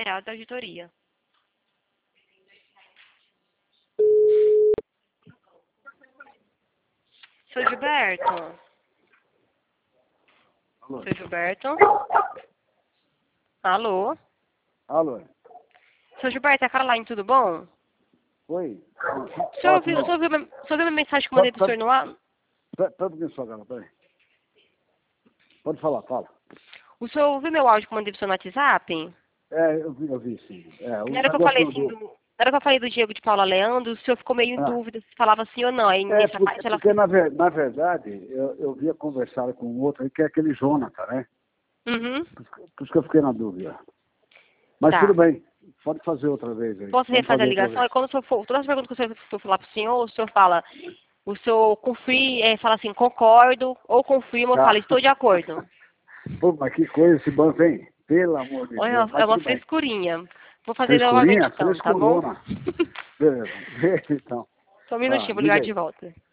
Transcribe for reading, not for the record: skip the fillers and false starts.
Federal da Auditoria. Seu Gilberto? Alô? Seu Gilberto? Alô? Alô? Seu Gilberto, é a Caroline, tudo bom? Oi? O senhor ouviu minha mensagem que eu mandei pro senhor no ar? Pera um pouquinho só, cara, peraí. Pode falar, fala. O senhor ouviu meu áudio que eu mandei pro senhor no WhatsApp? Eu vi sim. Na hora que eu falei assim, na hora que eu falei do Diego de Paula Leandro, o senhor ficou meio em dúvida se falava sim ou não. Aí nessa parte ela... Porque na verdade, eu via conversar com o outro aí, que é aquele Jonathan, né? Uhum. Por isso que eu fiquei na dúvida. Mas Tá. tudo bem, pode fazer outra vez aí. Posso Vamos refazer a fazer outra ligação? vez. E quando o senhor for, todas as perguntas que o senhor for falar pro senhor fala, o senhor confia, fala assim, concordo, ou confirma, ou fala, Tá. estou de acordo. Pô, mas que coisa esse banco, hein? Pelo amor de Olha, Deus, é mas uma tudo bem. frescurinha. Vou fazer novamente Frescurinha? então, tá bom? Frescurona. Beleza, então. Só um Tá, minutinho, vou liga ligar de aí. volta.